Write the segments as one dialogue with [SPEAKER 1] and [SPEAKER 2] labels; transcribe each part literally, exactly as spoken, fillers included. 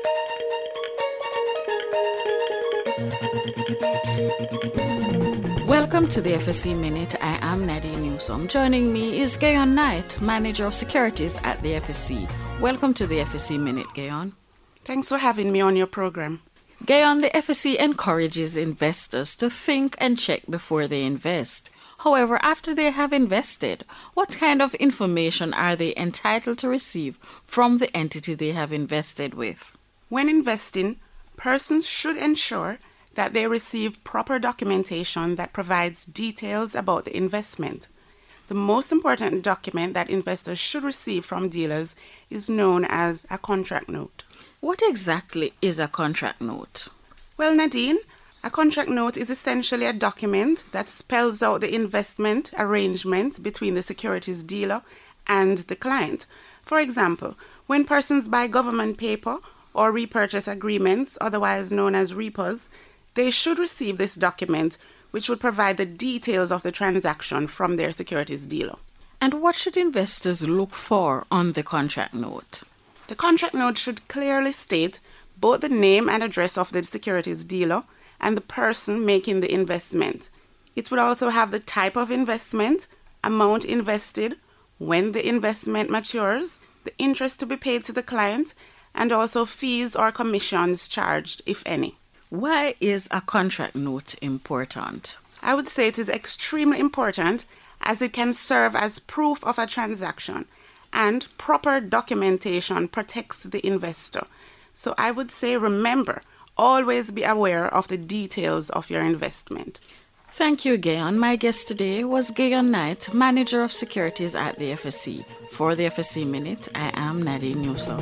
[SPEAKER 1] Welcome to the F S C Minute. I am Nadine Newsom. Joining me is Gayon Knight, Manager of Securities at the F S C. Welcome to the F S C Minute, Gayon.
[SPEAKER 2] Thanks for having me on your program.
[SPEAKER 1] Gayon, the F S C encourages investors to think and check before they invest. However, after they have invested, what kind of information are they entitled to receive from the entity they have invested with?
[SPEAKER 2] When investing, persons should ensure that they receive proper documentation that provides details about the investment. The most important document that investors should receive from dealers is known as a contract note.
[SPEAKER 1] What exactly is a contract note?
[SPEAKER 2] Well, Nadine, a contract note is essentially a document that spells out the investment arrangement between the securities dealer and the client. For example, when persons buy government paper or repurchase agreements, otherwise known as repos, they should receive this document, which would provide the details of the transaction from their securities dealer.
[SPEAKER 1] And what should investors look for on the contract note?
[SPEAKER 2] The contract note should clearly state both the name and address of the securities dealer and the person making the investment. It would also have the type of investment, amount invested, when the investment matures, the interest to be paid to the client, and also fees or commissions charged, if any.
[SPEAKER 1] Why is a contract note important?
[SPEAKER 2] I would say it is extremely important as it can serve as proof of a transaction, and proper documentation protects the investor. So I would say, remember, always be aware of the details of your investment.
[SPEAKER 1] Thank you, Gayon. My guest today was Gayon Knight, Manager of Securities at the F S C. For the F S C Minute, I am Nadine Newsom.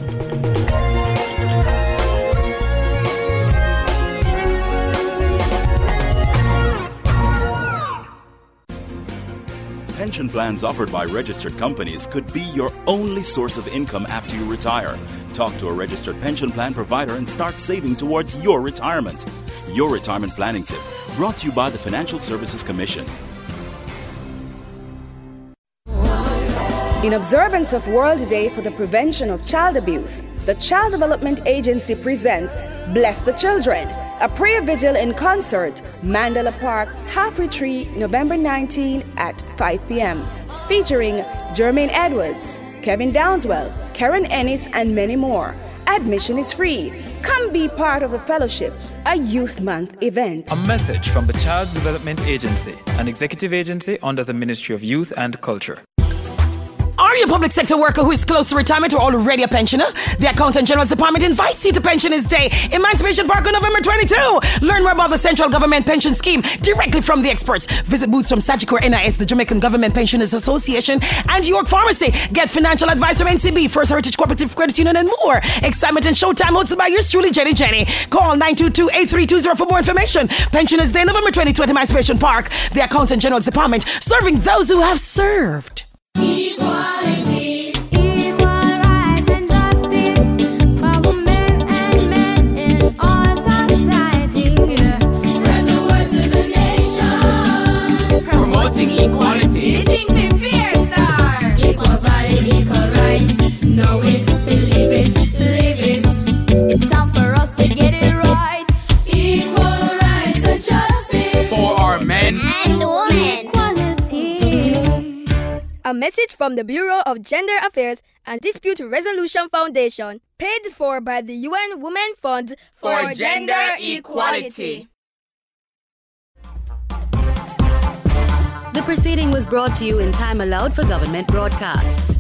[SPEAKER 3] Pension plans offered by registered companies could be your only source of income after you retire. Talk to a registered pension plan provider and start saving towards your retirement. Your Retirement Planning Tip, brought to you by the Financial Services Commission.
[SPEAKER 4] In observance of World Day for the Prevention of Child Abuse, the Child Development Agency presents Bless the Children, a prayer vigil in concert, Mandela Park, Halfway Tree, November nineteenth at five p.m. Featuring Jermaine Edwards, Kevin Downswell, Karen Ennis, and many more. Admission is free. Come be part of the fellowship, a Youth Month event.
[SPEAKER 5] A message from the Child Development Agency, an executive agency under the Ministry of Youth and Culture.
[SPEAKER 6] Are you a public sector worker who is close to retirement or already a pensioner? The Accountant General's Department invites you to Pensioners Day, Emancipation Park on November twenty-second. Learn more about the Central Government Pension Scheme directly from the experts. Visit booths from Sagicor N I S, the Jamaican Government Pensioners Association, and York Pharmacy. Get financial advice from N C B, First Heritage Cooperative Credit Union, and more. Excitement and showtime hosted by yours truly, Jenny Jenny. Call nine two two, eight three two zero for more information. Pensioners Day, November twenty-second, Emancipation Park. The Accountant General's Department, serving those who have served.
[SPEAKER 7] Equality, equal rights and justice for women and men in all society. Spread the word to the nation, promoting equality. Living with fear star. Equal value, equal rights. Know it, believe it, live it. It's time for us to get it right. Equal rights and justice
[SPEAKER 5] For our men
[SPEAKER 7] and women.
[SPEAKER 8] A message from the Bureau of Gender Affairs and Dispute Resolution Foundation, paid for by the U N Women Fund
[SPEAKER 6] for, for Gender Equality.
[SPEAKER 9] The proceeding was brought to you in time allowed for government broadcasts.